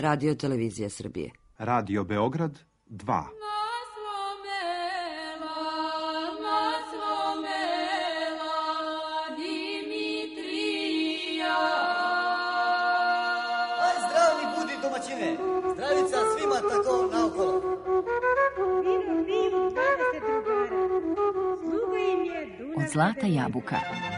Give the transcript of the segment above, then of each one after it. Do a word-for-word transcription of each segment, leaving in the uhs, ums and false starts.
Radio Televizija Srbije. Radio Beograd dva. Zdravica svima tako naokolo. Vino piju dvadeset drugara. Sluga im je Dunav. Od Zlata jabuka.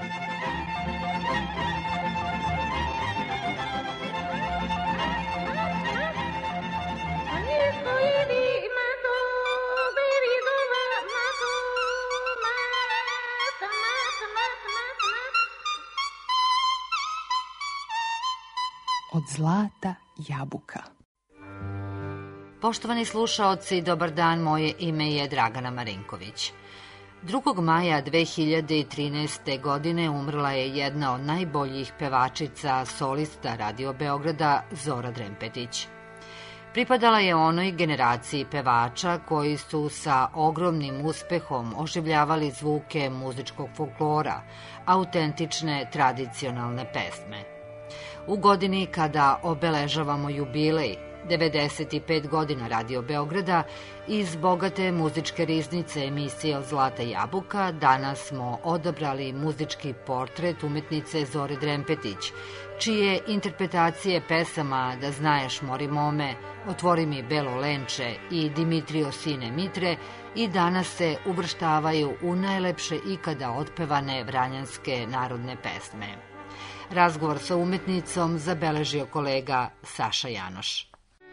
Od Zlata jabuka. Poštovani slušaoci, dobar dan, moje ime je Dragana Marinković. drugog maja dve hiljade trinaeste. godine umrla je jedna od najboljih pevačica solista Radio Beograda, Zora Drempetić. Pripadala je onoj generaciji pevača koji su sa ogromnim uspehom oživljavali zvuke muzičkog folklora, autentične tradicionalne pesme. U godini kada obeležavamo jubilej, devedeset pet godina Radio Beograda, iz bogate muzičke riznice emisije Od Zlata jabuka, danas smo odabrali muzički portret umetnice Zore Drempetić, čije interpretacije pesama Da znaješ mori mome, Otvori mi belo lenče i Dimitrio sine Mitre i danas se uvrštavaju u najlepše ikada otpevane vranjanske narodne pesme. Razgovor sa umetnicom zabeležio kolega Saša Janoš.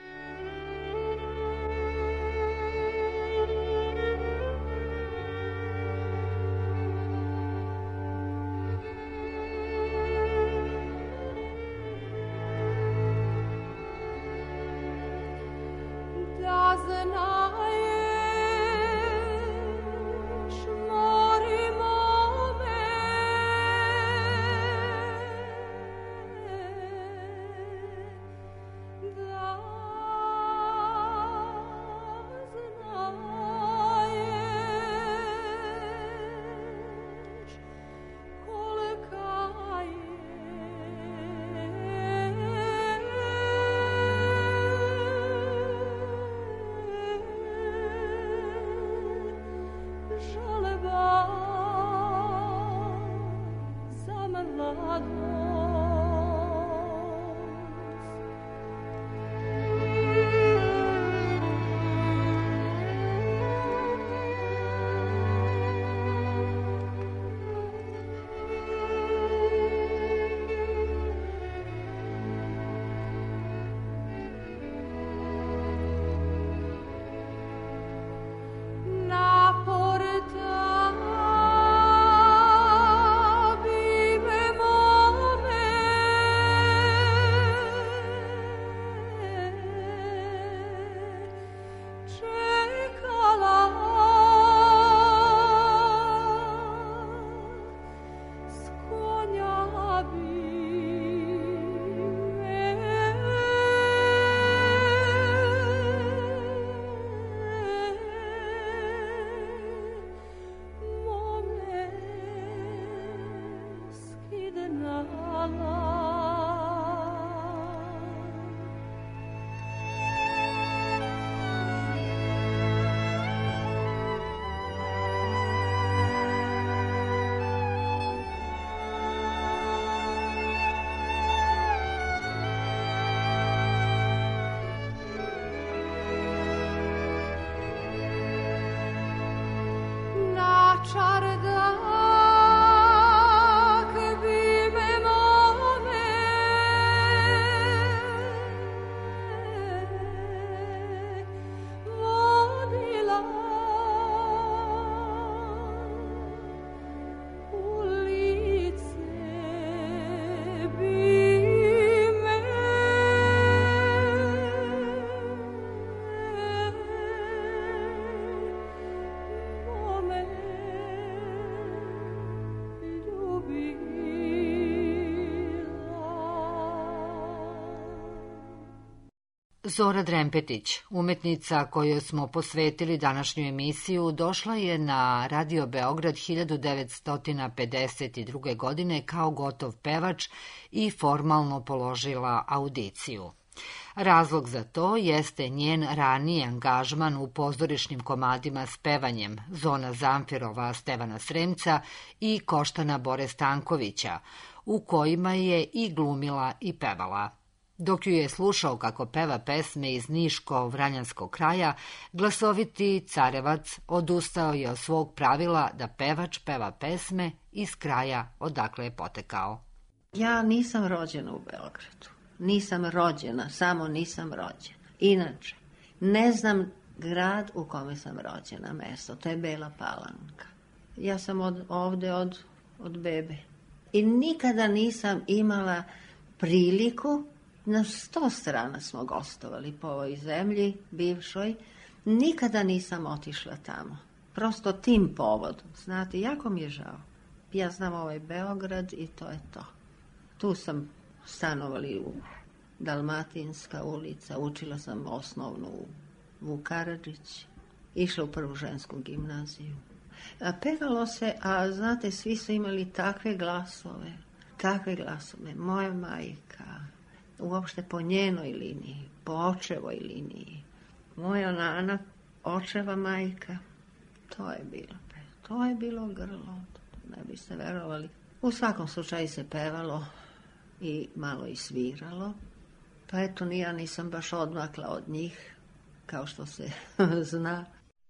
Zora Drempetić, umetnica kojoj smo posvetili današnju emisiju, došla je na Radio Beograd hiljadu devetsto pedeset druge. godine kao gotov pevač i formalno položila audiciju. Razlog za to jeste njen raniji angažman u pozorišnim komadima s pevanjem Zona Zamfirova Stevana Sremca i Koštana Bore Stankovića, u kojima je i glumila i pevala. Dok ju je slušao kako peva pesme iz Niško-Vranjanskog kraja, glasoviti carevac odustao je od svog pravila da pevač peva pesme iz kraja odakle je potekao. Ja nisam rođena u Beogradu. Nisam rođena, samo nisam rođena. Inače, ne znam grad u kome sam rođena, mesto, to je Bela Palanka. Ja sam od, ovde od, od bebe. I nikada nisam imala priliku, na sto strana smo gostovali po ovoj zemlji, bivšoj, nikada nisam otišla tamo. Prosto tim povodom, znate, jako mi je žao. Ja znam ovaj Beograd i to je to. Tu sam stanovali u Dalmatinska ulica, učila sam osnovnu u Vuk Karadžić, išla u prvu žensku gimnaziju. A pevalo se, a znate, svi su imali takve glasove, takve glasove. Moja majka, uopšte po njenoj liniji, po očevoj liniji. Moja nana, očeva majka, to je bilo, to je bilo grlo, ne biste verovali. U svakom slučaju se pevalo i malo i sviralo, pa eto, ja nisam baš odmakla od njih, kao što se zna.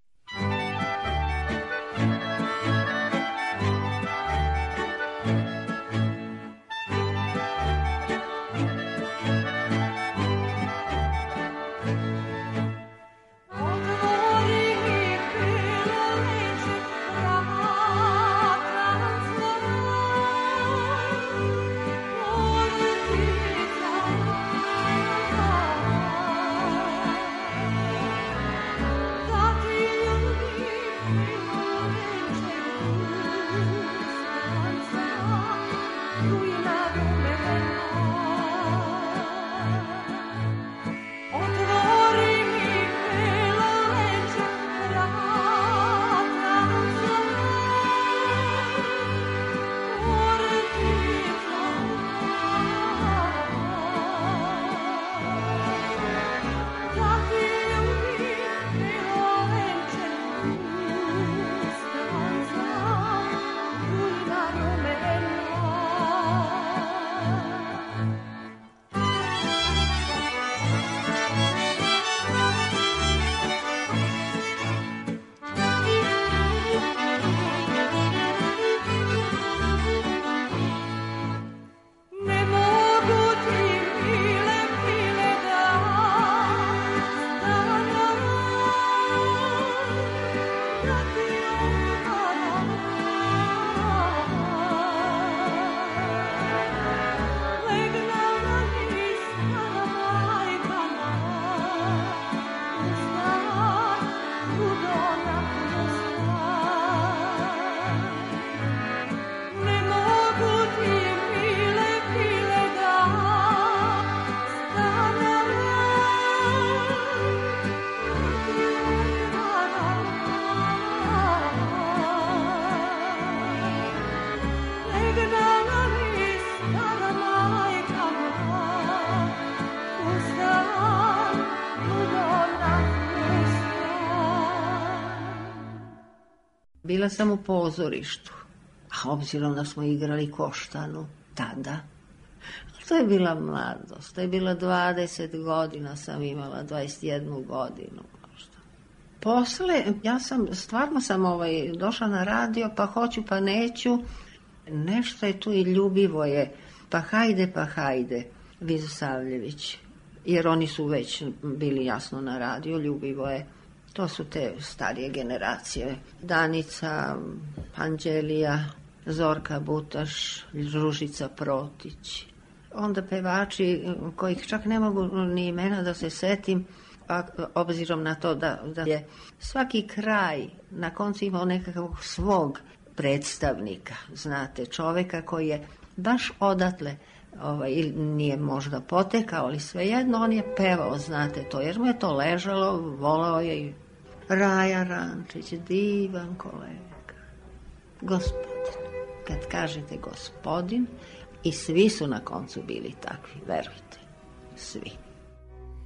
Bila sam u pozorištu, a obzirom da smo igrali Koštanu tada, to je bila mladost, to je bila dvadeset godina sam imala, dvadeset jednu godinu možda. Posle, ja sam, stvarno sam ovaj, došla na radio, pa hoću, pa neću, nešto je tu i ljubivo je, pa hajde, pa hajde, Vizo Savljević, jer oni su već bili jasno na radio, ljubivo je. To su te starije generacije. Danica, Anđelija, Zorka Butaš, Ružica Protić. Onda pevači kojih čak ne mogu ni imena da se setim, a obzirom na to da, da je svaki kraj na koncu imao nekakvog svog predstavnika, znate, čoveka koji je baš odatle, ovaj, nije možda potekao, ali svejedno on je pevao, znate to, jer mu je to ležalo, volao je i Raja Rančić, divan kolega, gospodin, kad kažete gospodin, i svi su na koncu bili takvi, verujte, svi.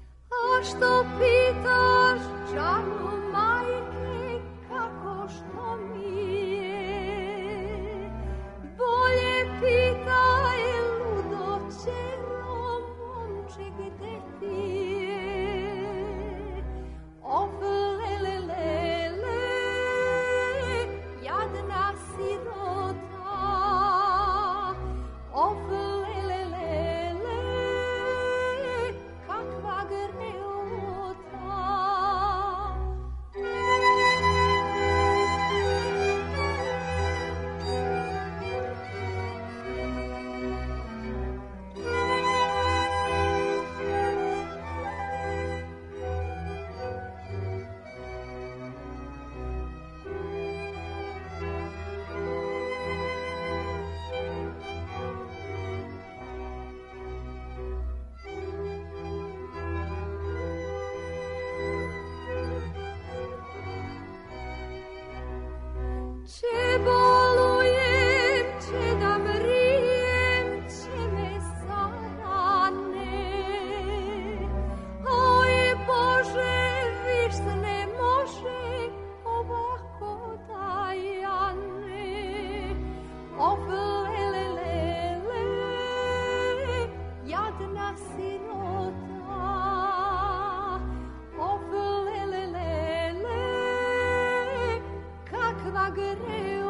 Zašto pitaš, čaro majke, kako što mi je? Bolje pitaj, ludo ćero, momče, gde ti je? Of, lele, lele, jadna sirota. Of, lele, lele, kakva greota. Če bolujem, če da mrijem, če me sarane. Oj Bože, viš se ne može ovako da jane. Of, lele, lele, jadna sirota. Of, lele, lele, kakva greota.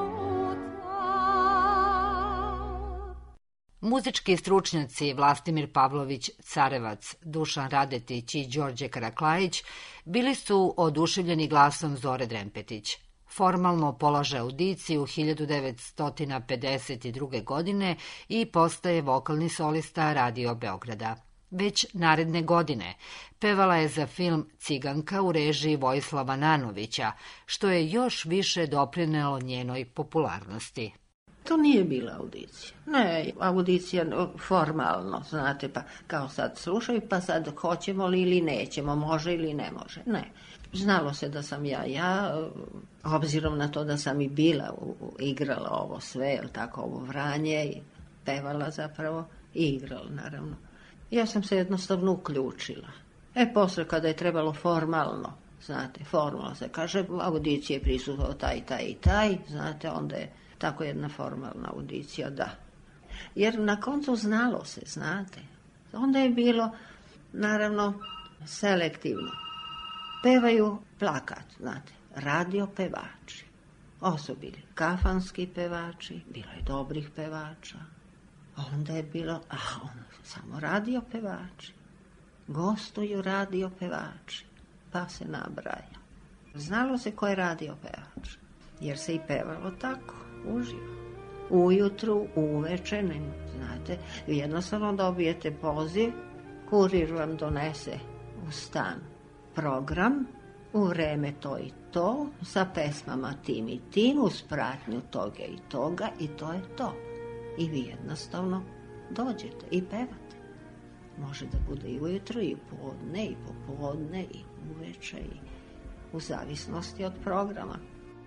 Muzički stručnjaci Vlastimir Pavlović Carevac, Dušan Radetić i Đorđe Karaklajić bili su oduševljeni glasom Zore Drempetić. Formalno polaže audiciju hiljadu devetsto pedeset druge. godine i postaje vokalni solista Radio Beograda. Već naredne godine pevala je za film Ciganka u režiji Vojislava Nanovića, što je još više doprinelo njenoj popularnosti. To nije bila audicija. Ne, audicija formalno, znate, pa kao sad slušaju, pa sad hoćemo li ili nećemo, može ili ne može. Ne. Znalo se da sam ja, ja, obzirom na to da sam i bila, igrala ovo sve, jel tako, ovo Vranje, i pevala zapravo, i igrala, naravno. Ja sam se jednostavno uključila. E, posle kada je trebalo formalno, znate, formalno se kaže, audicije prisutvao taj, taj i taj, znate, onda je tako jedna formalna audicija, da. Jer na koncu znalo se, znate. Onda je bilo, naravno, selektivno. Pevaju plakat, znate, radio pevači. Ovo su bili kafanski pevači, bilo je dobrih pevača. Onda je bilo, a ono, samo radio pevači. Gostuju radio pevači, pa se nabraja. Znalo se ko je radio pevač, jer se i pevalo tako, uživo. Ujutru, uveče, ne, znate, vi jednostavno dobijete poziv, kurir vam donese u stan program, u vreme to i to, sa pesmama tim i tim, uz pratnju toga i toga, i to je to. I vi jednostavno dođete i pevate. Može da bude i ujutro, i podne, i popodne, i uveče, i u zavisnosti od programa.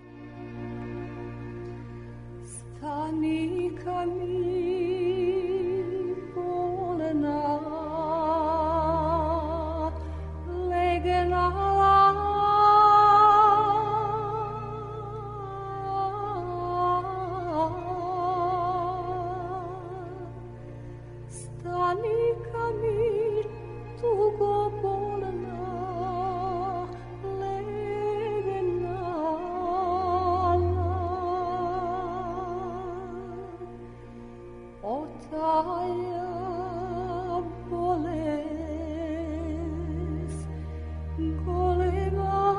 Stanika mi polena, legena stanika mi tugo bolna, legena otaja boles golema.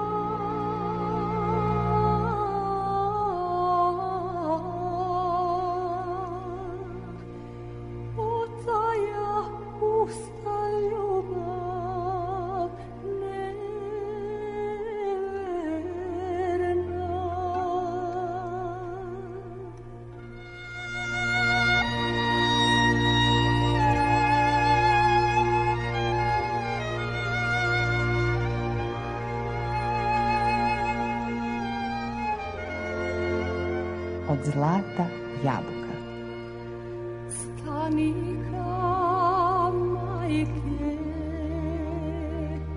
Otaja pusta ljubav neverna. Od zlata jabuka. Stanika majke,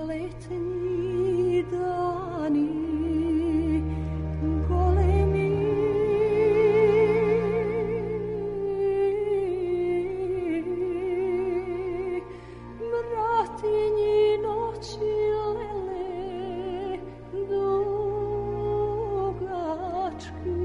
letnji dani golemi. Bratinji noći lele dugački.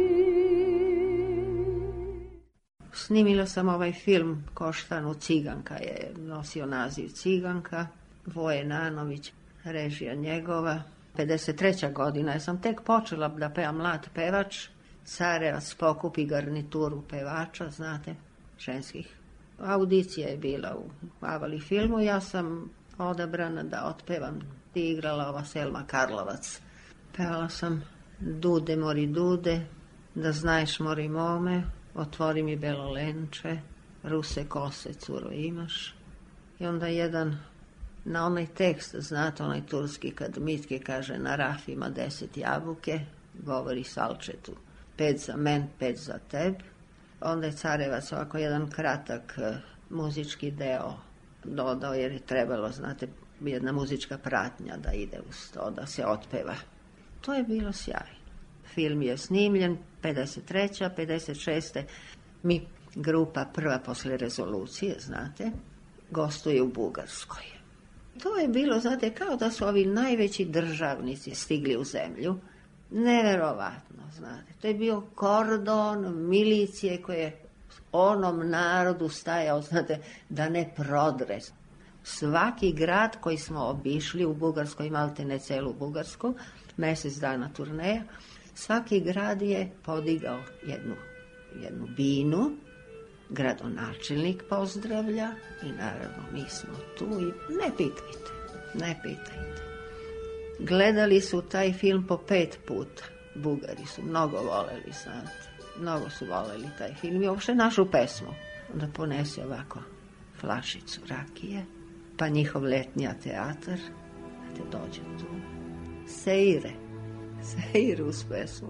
Snimila sam ovaj film Koštanu Ciganka, je nosio naziv Ciganka, Voje Nanović, režija njegova. pedeset treća godina, ja sam tek počela da pevam, mlad pevač. Carevac pokupi garnituru pevača, znate, ženskih. Audicija je bila u Avali filmu, ja sam odabrana da otpevam. I igrala ova Selma Karlovac. Pevala sam Dude mori dude, Da znaješ mori mome, Otvori mi belo lenče, Ruse kose curo imaš. I onda jedan, na onaj tekst, znate, onaj turski, kad Mitke kaže na raf ima deset jabuke, govori Salčetu, pet za men, pet za teb. Onda je Carevac ovako jedan kratak uh, muzički deo dodao, jer je trebalo, znate, jedna muzička pratnja da ide uz to, da se otpeva. To je bilo sjajno. Film je snimljen pedeset treće pedeset šeste mi, grupa prva posle rezolucije, znate, gostuje u Bugarskoj. To je bilo, znate, kao da su ovi najveći državnici stigli u zemlju. Neverovatno, znate. To je bio kordon milicije koje onom narodu stajao, znate, da ne prodre. Svaki grad koji smo obišli u Bugarskoj, malte ne celu Bugarsku, mesec dana turneja, svaki grad je podigao jednu, jednu binu, gradonačelnik pozdravlja i naravno mi smo tu i ne pitajte, ne pitajte. Gledali su taj film po pet puta. Bugari su mnogo voleli, znate. Mnogo su voleli taj film i uopšte našu pesmu. Onda ponese ovako flašicu rakije, pa njihov letnja teatar, da te dođe tu. Seire, seire uz pesmu.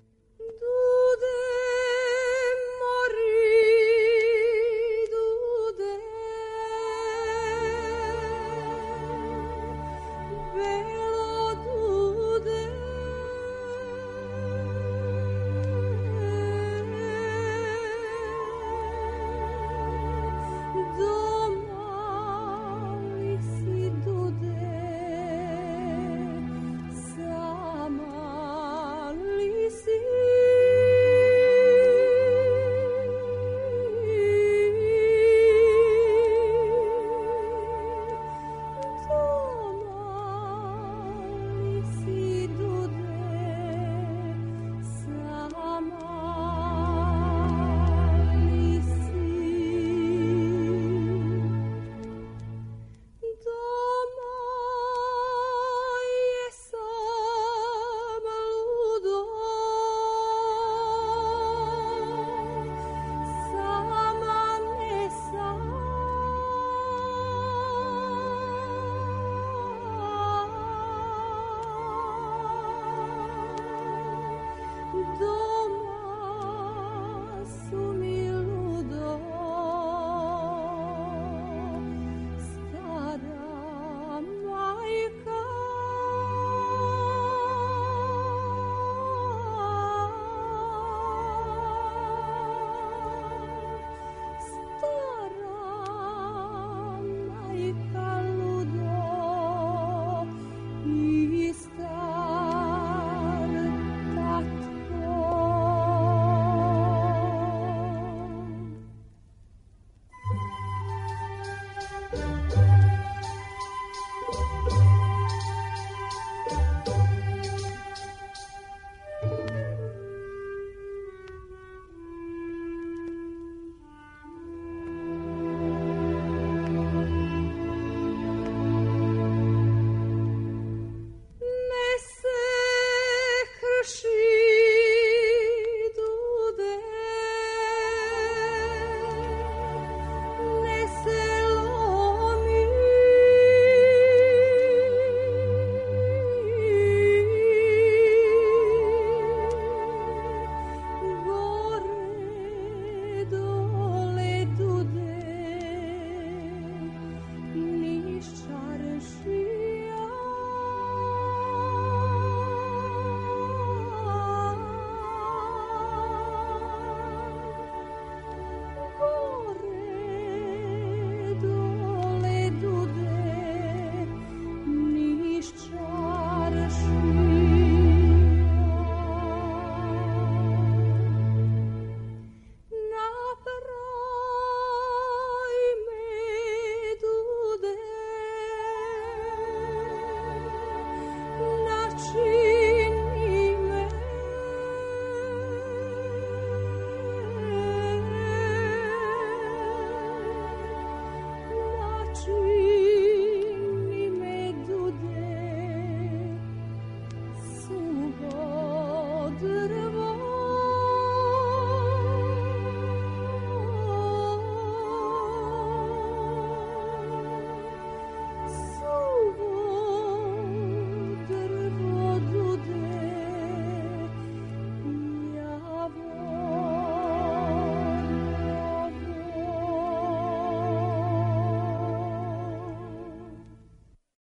Dude mori dude, belo dude, doma li si dude, sama li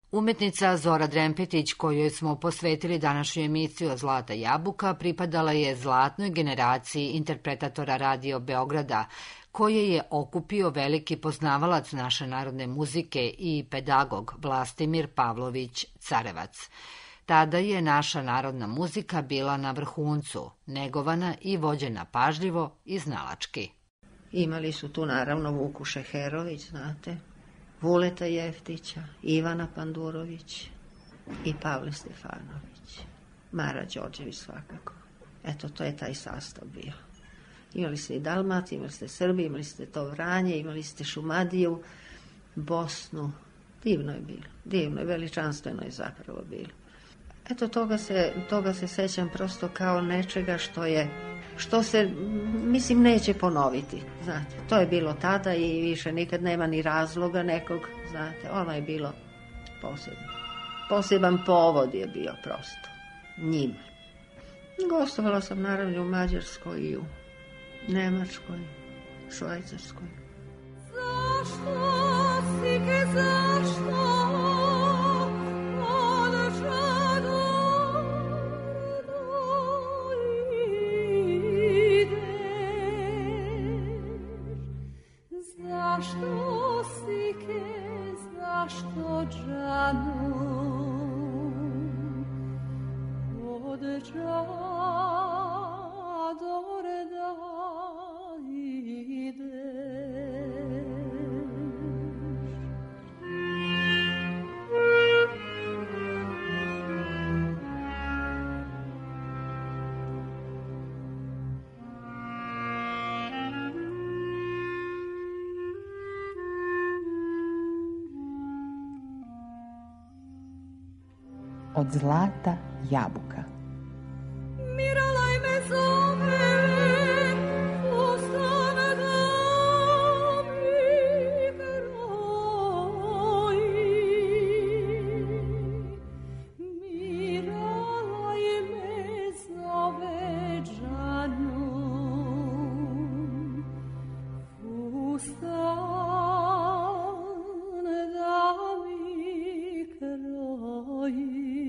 Umetnica Zora Drempetić, kojoj smo posvetili današnju emisiju Zlata jabuka, pripadala je zlatnoj generaciji interpretatora Radio Beograda, koje je okupio veliki poznavalac naše narodne muzike i pedagog Vlastimir Pavlović Carevac. Tada je naša narodna muzika bila na vrhuncu, negovana i vođena pažljivo i znalački. Imali su tu naravno Vuku Šeherović, znate, Vuleta Jeftića, Ivana Pandurović i Pavle Stefanović. Mara Đorđević svakako. Eto, to je taj sastav bio. Imali ste i Dalmat, imali ste Srbi, imali ste to Vranje, imali ste Šumadiju, Bosnu. Divno je bilo, divno je, veličanstveno je zapravo bilo. Eto, toga se, toga se sećam prosto kao nečega što je, što se, mislim, neće ponoviti, znate. To je bilo tada i više nikad nema ni razloga nekog, znate. Ono je bilo posebno. Poseban povod je bio prosto njima. Gostovala sam naravno u Mađarskoj i u Nemačkoj, Švajcarskoj. Zašto si ke zašto zašto si ke, zašto džanu od džadore da Od zlata jabuka. Miralaj me zove, ustane da mi kroji. Miralaj me zove džanu, ustane da mi kroji.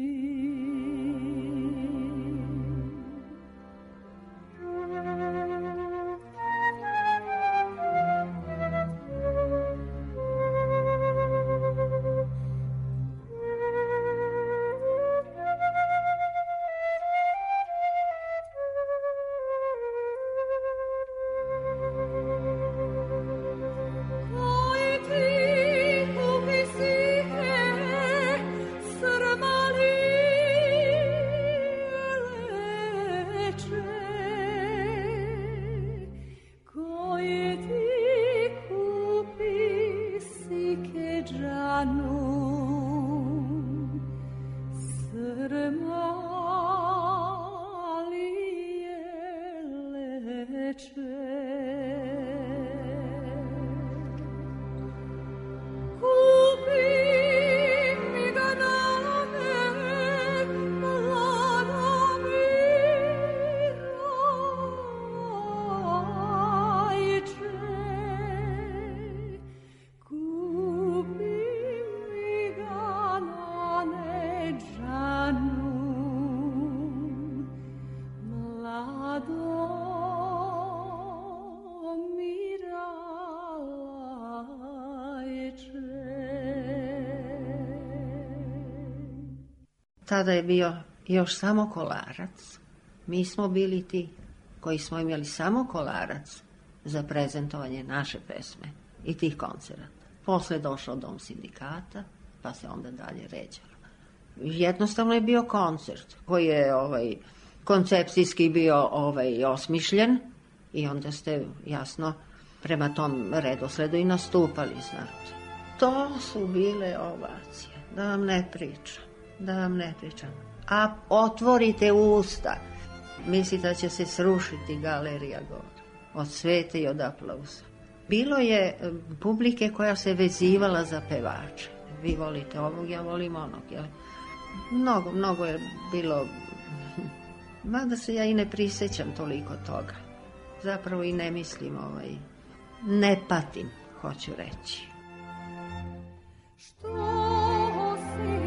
Tada je bio još samo Kolarac. Mi smo bili ti koji smo imali samo Kolarac za prezentovanje naše pesme i tih koncerata. Posle je došao Dom sindikata, pa se onda dalje ređalo. Jednostavno je bio koncert koji je ovaj, koncepcijski bio ovaj, osmišljen i onda ste jasno prema tom redosledu i nastupali, znate. To su bile ovacije, da vam ne pričam. Da vam ne pričam. A otvorite usta. Mislite da će se srušiti galerija gore. Od svete i od aplauza. Bilo je publike koja se vezivala za pevače. Vi volite ovog, ja volim onog. Jel? Mnogo, mnogo je bilo... Mada se ja i ne prisjećam toliko toga. Zapravo i ne mislim, ovaj... ne patim, hoću reći. Što si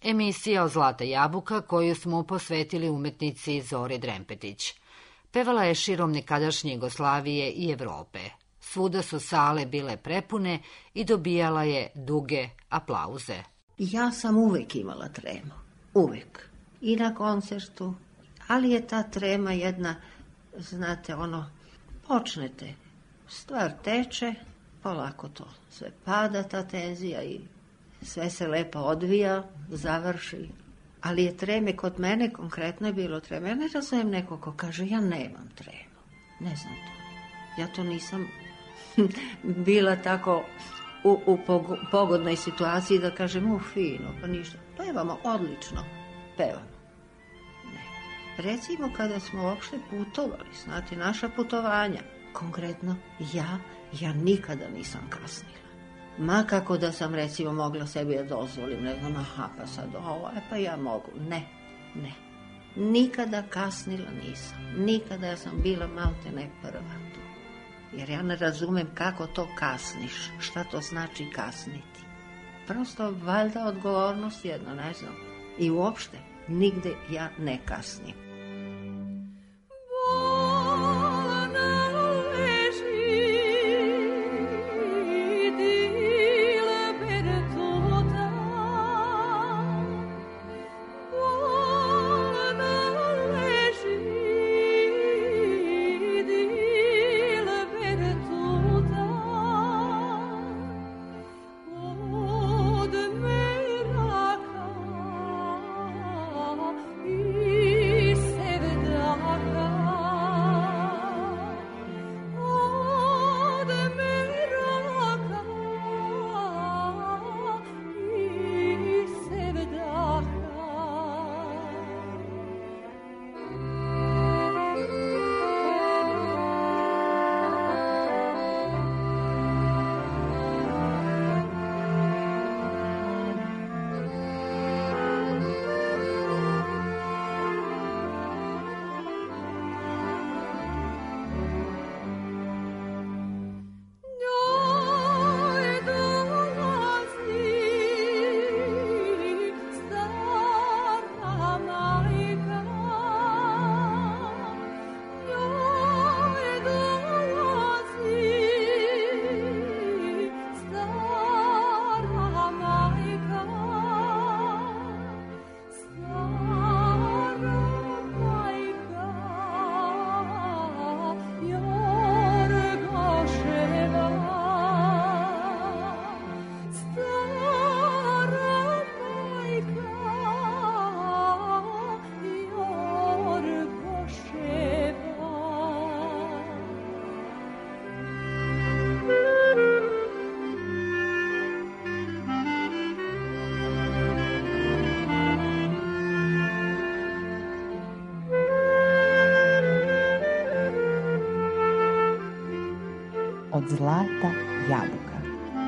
Emisija o Zlata jabuka koju smo posvetili umetnici Zori Drempetić. Pevala je širom nekadašnje Jugoslavije i Evrope. Svuda su sale bile prepune i dobijala je duge aplauze. Ja sam uvek imala tremu. Uvek. I na koncertu. Ali je ta trema jedna, znate, ono, počnete, stvar teče, polako to sve pada, ta tenzija i sve se lepo odvija, završi. Ali je treme, kod mene konkretno je bilo treme. Ja ne razumijem neko ko kaže, ja nemam tremu. Ne znam to. Ja to nisam bila tako u, u pogodnoj situaciji da kažem, u fino, pa ništa. Pevamo odlično, pevamo. Ne. Recimo kada smo uopšte putovali, znate, naša putovanja, konkretno ja, ja nikada nisam kasnila. Ma kako da sam recimo mogla sebi da dozvolim, ne znam, aha, pa sad ovo, e pa ja mogu. Ne, ne. Nikada kasnila nisam. Nikada ja sam bila malte ne prva tu. Jer ja ne razumem kako to kasniš, šta to znači kasniti. Prosto valjda odgovornost jedno, ne znam. I uopšte, nigde ja ne kasnim. Od Zlata jabuka.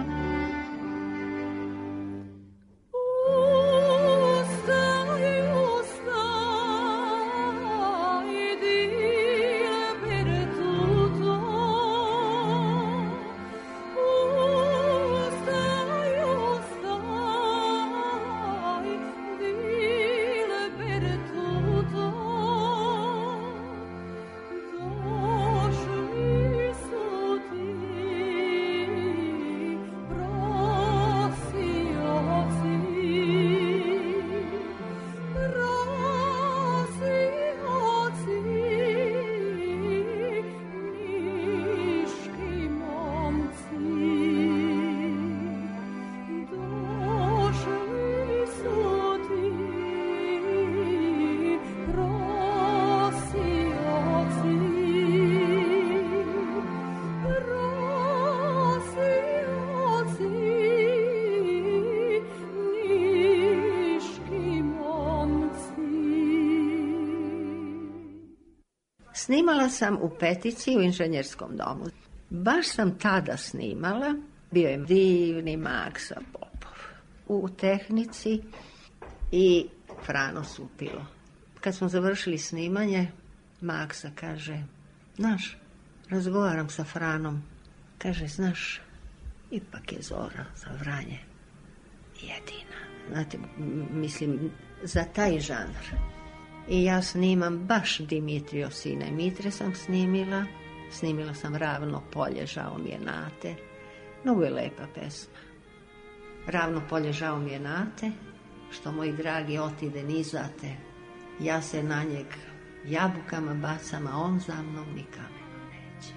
Snimala sam u Petici u inženjerskom domu. Baš sam tada snimala, bio je divni Maksa Popov u tehnici i Frano Supilo. Kad smo završili snimanje, Maksa kaže, znaš, razgovaram sa Franom, kaže, znaš, ipak je Zora za Vranje jedina znate, mislim, za taj žanr. I ja snimam baš Dimitrio sine Mitre sam snimila, snimila sam Ravno polje, žao mi je Nate, mnogo je lepa pesma. Ravno polje, žao mi je Nate, što moji dragi otide nizate, ja se na njeg jabukama bacam, a on za mnom ni kamenom neće.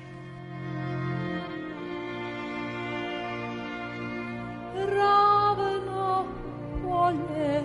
Ravno polje,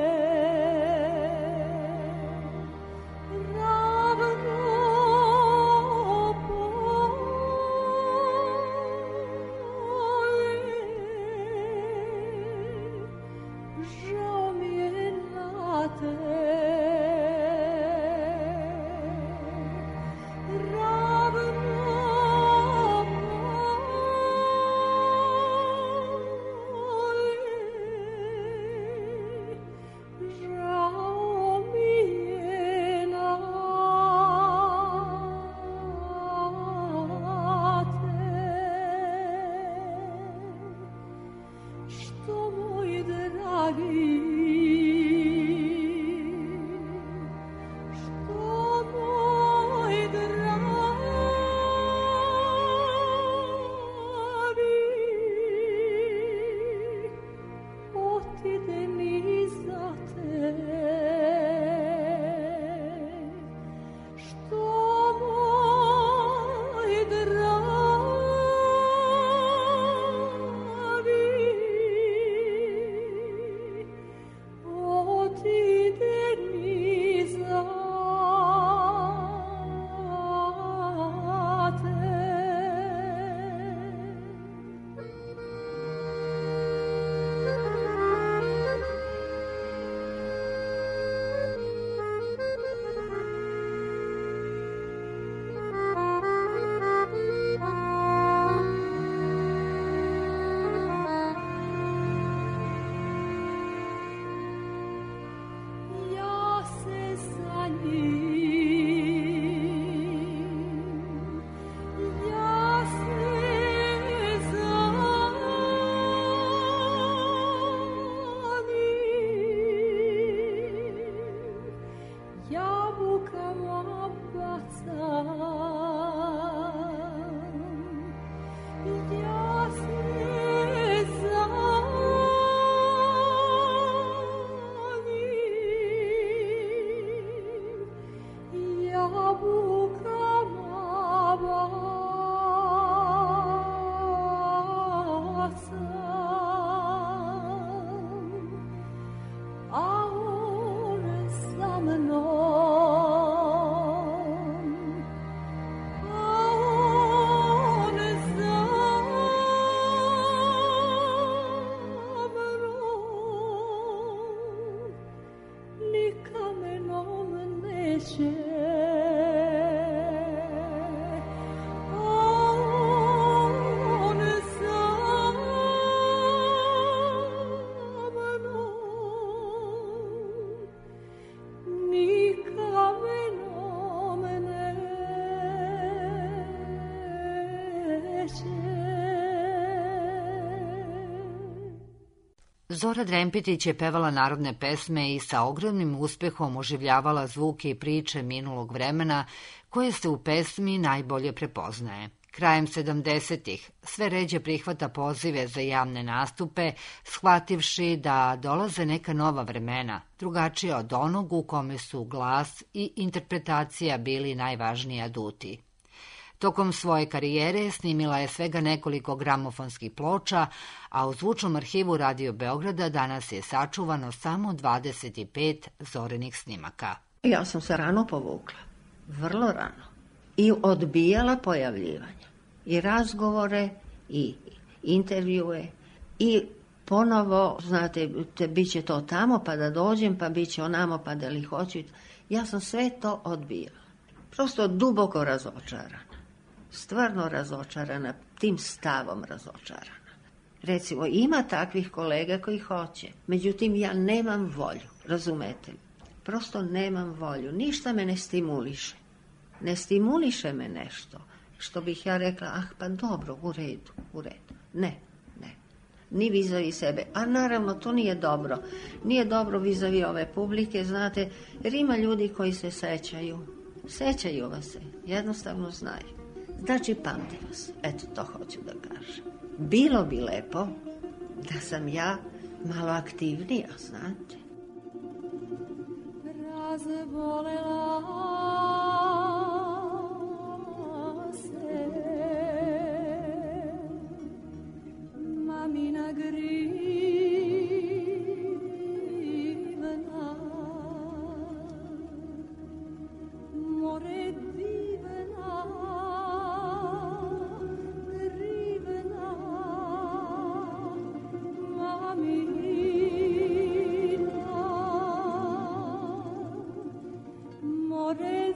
Zora Drempetić je pevala narodne pesme i sa ogromnim uspehom oživljavala zvuke i priče minulog vremena koje se u pesmi najbolje prepoznaje. Krajem sedamdesetih sve ređe prihvata pozive za javne nastupe, shvativši da dolaze neka nova vremena, drugačija od onog u kome su glas i interpretacija bili najvažniji aduti. Tokom svoje karijere snimila je svega nekoliko gramofonskih ploča, a u zvučnom arhivu Radio Beograda danas je sačuvano samo dvadeset pet Zorinih snimaka. Ja sam se rano povukla, vrlo rano, i odbijala pojavljivanja, i razgovore, i intervjue, i ponovo, znate, te, bit će to tamo, pa da dođem, pa bit će onamo, pa da li hoću. Ja sam sve to odbijala. Prosto duboko razočarana. Stvarno razočarana, tim stavom razočarana. Recimo, ima takvih kolega koji hoće, međutim, ja nemam volju, razumete li? Prosto nemam volju, ništa me ne stimuliše. Ne stimuliše me nešto, što bih ja rekla, ah, pa dobro, u redu, u redu. Ne, ne. ni vizavi sebe. A naravno, to nije dobro. Nije dobro vizavi ove publike, znate, jer ima ljudi koji se sećaju. Sećaju vas se, jednostavno znaju. Znači, pamti vas. Eto, to hoću da kažem. Bilo bi lepo da sam ja malo aktivnija, znate. Razbolela se mamina grivna, more divna, grivna mamina. More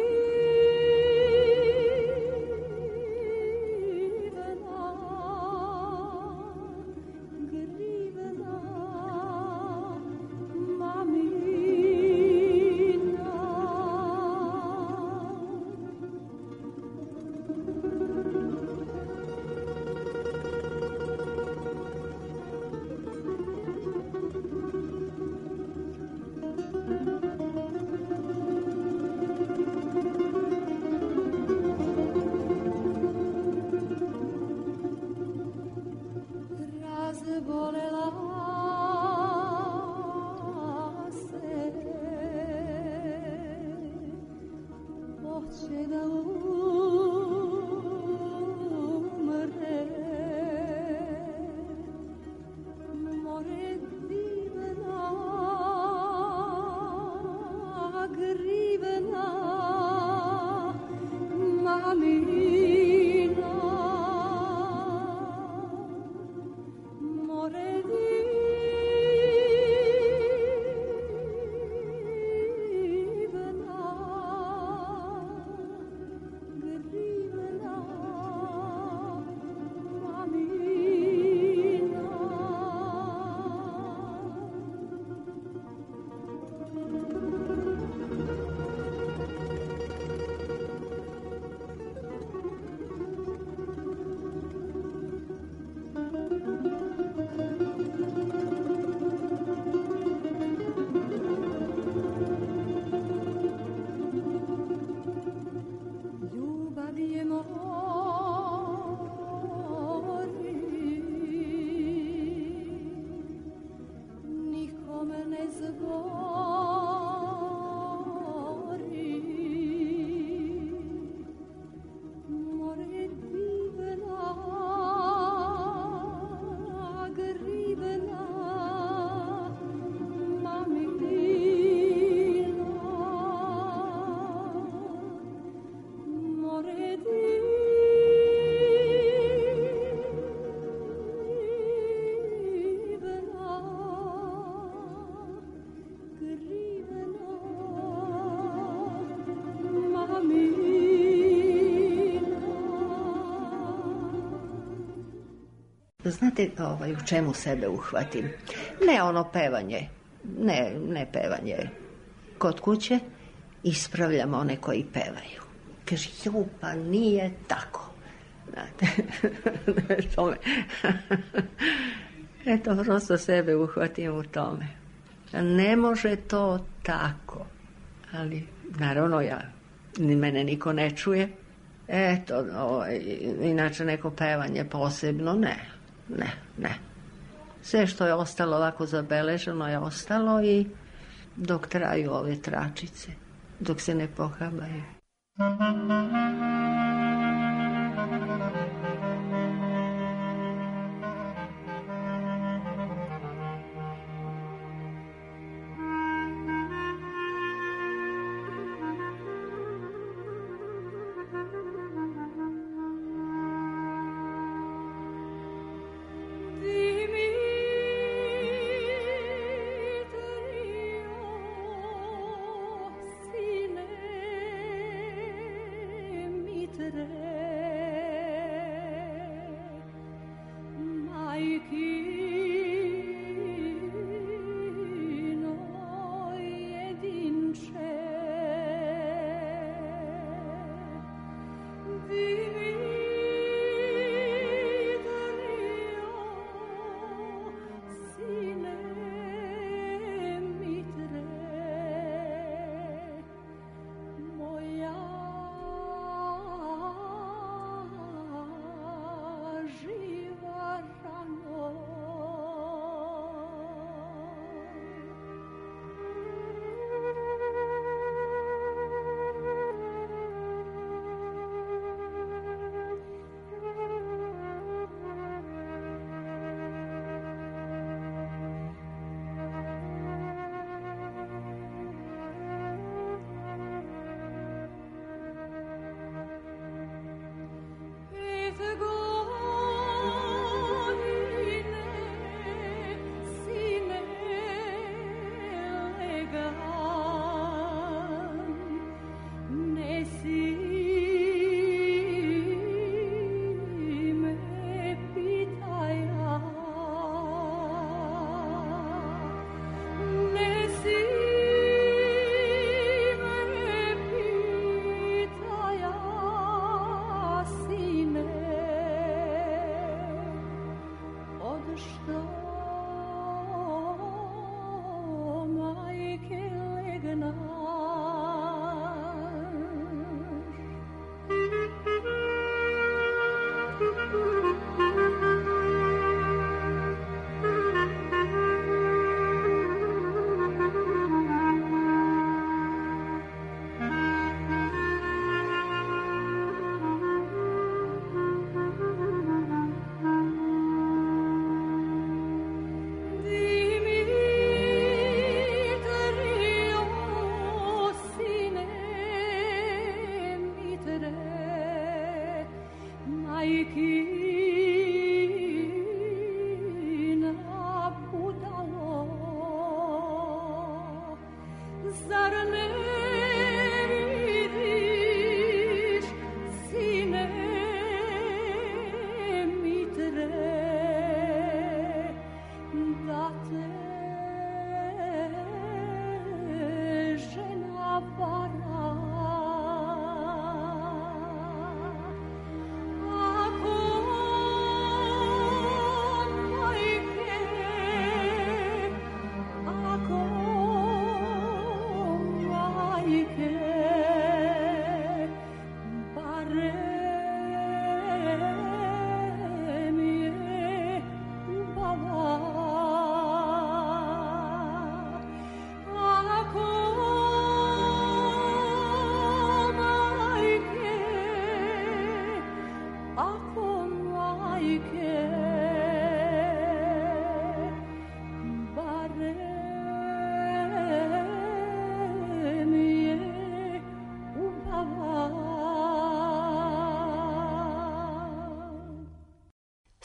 Znate ovaj, u čemu sebe uhvatim? Ne ono pevanje, ne, ne pevanje. Kod kuće ispravljam one koji pevaju. Kaže, ju, pa nije tako. Znate, tome. Eto, prosto sebe uhvatim u tome. Ne može to tako. Ali, naravno, ja, ni mene niko ne čuje. Eto, ovaj, inače neko pevanje posebno, ne. Ne, ne. Sve što je ostalo ovako zabeleženo je ostalo i dok traju ove tračice, dok se ne pohabaju. Today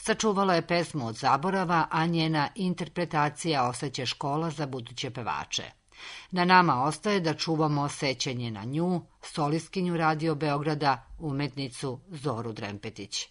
Sačuvalo je pesmu od zaborava, a njena interpretacija ostaće škola za buduće pevače. Na nama ostaje da čuvamo sećanje na nju, solistkinju Radio Beograda, umetnicu Zoru Drempetić.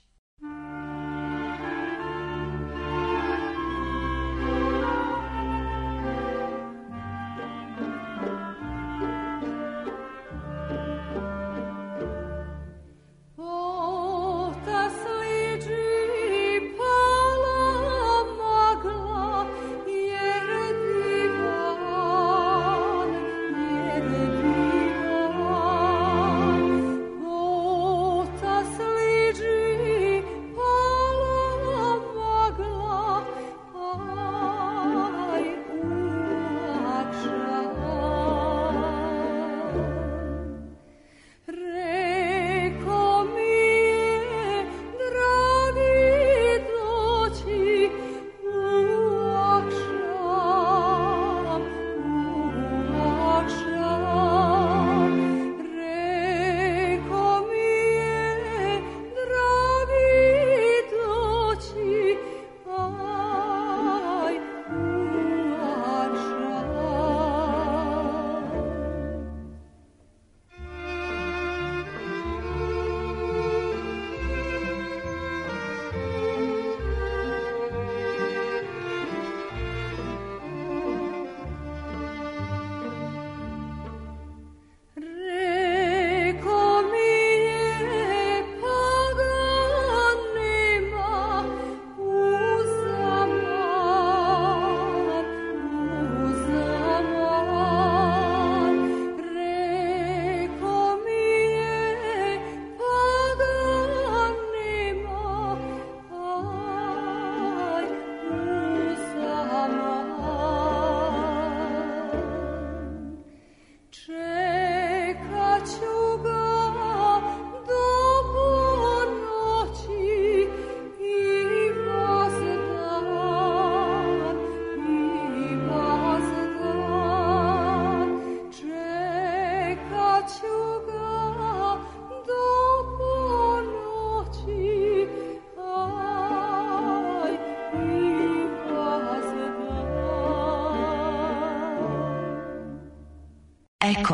Eko.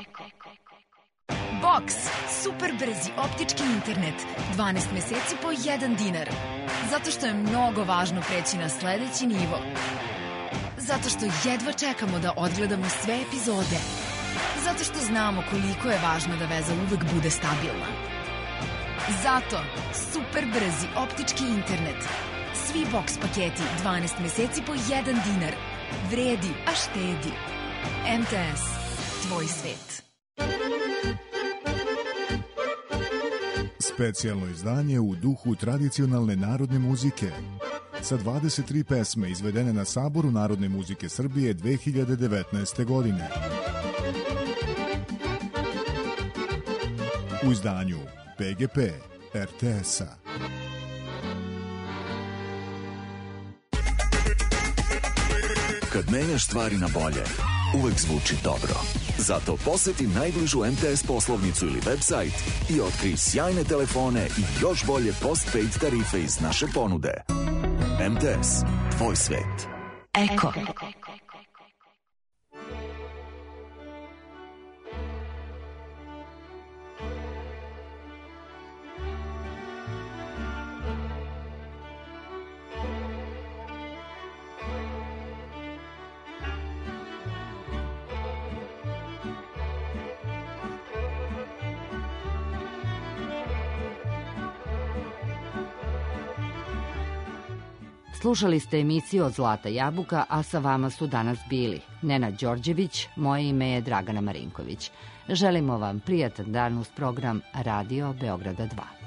Box. Super brzi optički internet. dvanaest meseci po jedan dinar. Zato što je mnogo važno preći na sledeći nivo. Zato što jedva čekamo da odgledamo sve epizode. Zato što znamo koliko je važno da veza uvek bude stabilna. Zato super brzi optički internet. Svi Box paketi dvanaest meseci po jedan dinar. Vredi, a štedi. M T S. Tvoj svet. Specijalno izdanje u duhu tradicionalne narodne muzike. Sa dvadeset tri pesme izvedene na Saboru Narodne muzike Srbije dve hiljade devetnaeste. godine. U izdanju P G P R T S-a. Kad menjaš stvari na bolje, uvek zvuči dobro. Zato poseti najbližu M T S poslovnicu ili website i otkri sjajne telefone i još bolje postpaid tarife iz naše ponude. M T S. Tvoj svet. Eko. Slušali ste emisiju od Zlata jabuka, a sa vama su danas bili Nenad Đorđević, moje ime je Dragana Marinković. Želimo vam prijatan dan uz program Radio Beograda dva.